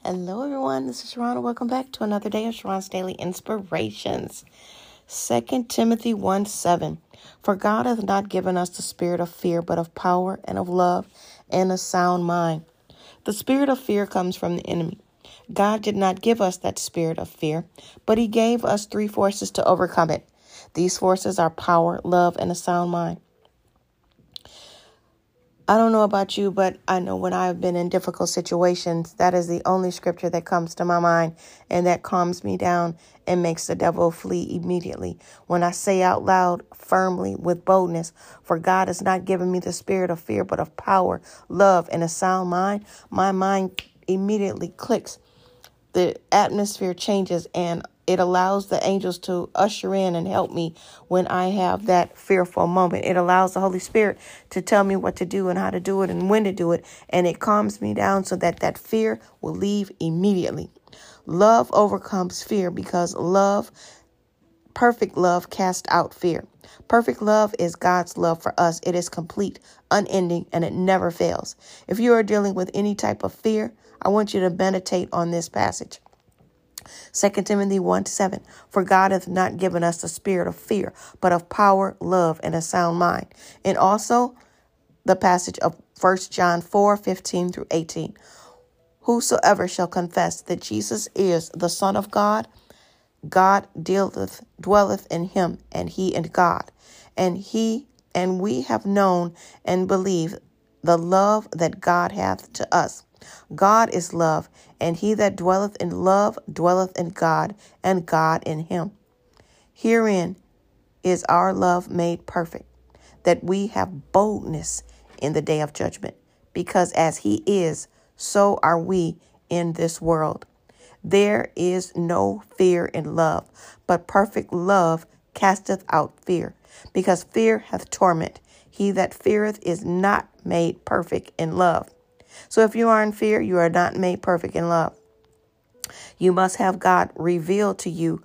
Hello, everyone. This is Sharon. Welcome back to another day of Sharon's Daily Inspirations. 2 Timothy 1:7. For God hath not given us the spirit of fear, but of power and of love and a sound mind. The spirit of fear comes from the enemy. God did not give us that spirit of fear, but he gave us three forces to overcome it. These forces are power, love, and a sound mind. I don't know about you, but I know when I've been in difficult situations, that is the only scripture that comes to my mind, and that calms me down and makes the devil flee immediately. When I say out loud, firmly, with boldness, for God has not given me the spirit of fear, but of power, love, and a sound mind, my mind immediately clicks. The atmosphere changes, and it allows the angels to usher in and help me when I have that fearful moment. It allows the Holy Spirit to tell me what to do and how to do it and when to do it. And it calms me down so that fear will leave immediately. Love overcomes fear because perfect love casts out fear. Perfect love is God's love for us. It is complete, unending, and it never fails. If you are dealing with any type of fear, I want you to meditate on this passage. 2 Timothy 1:7. For God hath not given us the spirit of fear, but of power, love, and a sound mind. And also the passage of 1 John 4:15 through 18. Whosoever shall confess that Jesus is the Son of God, God dwelleth in him, and he in God. And we have known and believed the love that God hath to us. God is love, and he that dwelleth in love dwelleth in God, and God in him. Herein is our love made perfect, that we have boldness in the day of judgment, because as he is, so are we in this world. There is no fear in love, but perfect love casteth out fear, because fear hath torment. He that feareth is not made perfect in love. So if you are in fear, you are not made perfect in love. You must have God reveal to you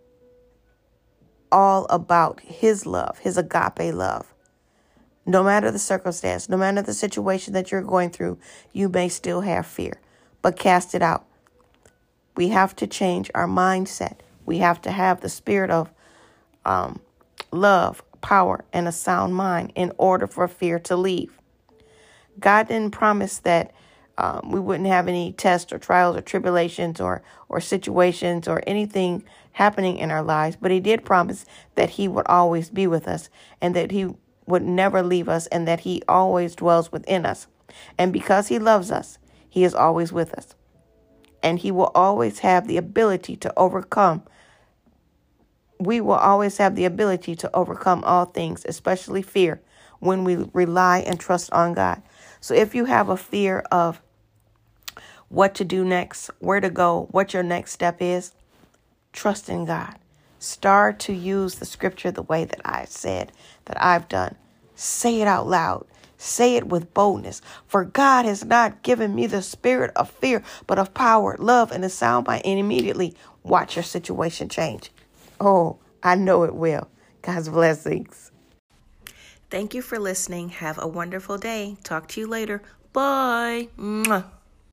all about his love, his agape love. No matter the circumstance, no matter the situation that you're going through, you may still have fear, but cast it out. We have to change our mindset. We have to have the spirit of love, power, and a sound mind in order for fear to leave. God didn't promise that we wouldn't have any tests or trials or tribulations or situations or anything happening in our lives, but he did promise that he would always be with us and that he would never leave us and that he always dwells within us. And because he loves us, he is always with us. And he will always have the ability to overcome. We will always have the ability to overcome all things, especially fear, when we rely and trust on God. So if you have a fear of what to do next, where to go, what your next step is, trust in God. Start to use the scripture the way that I said, that I've done. Say it out loud. Say it with boldness. For God has not given me the spirit of fear, but of power, love, and a sound mind. And immediately watch your situation change. Oh, I know it will. God's blessings. Thank you for listening. Have a wonderful day. Talk to you later. Bye. Mwah.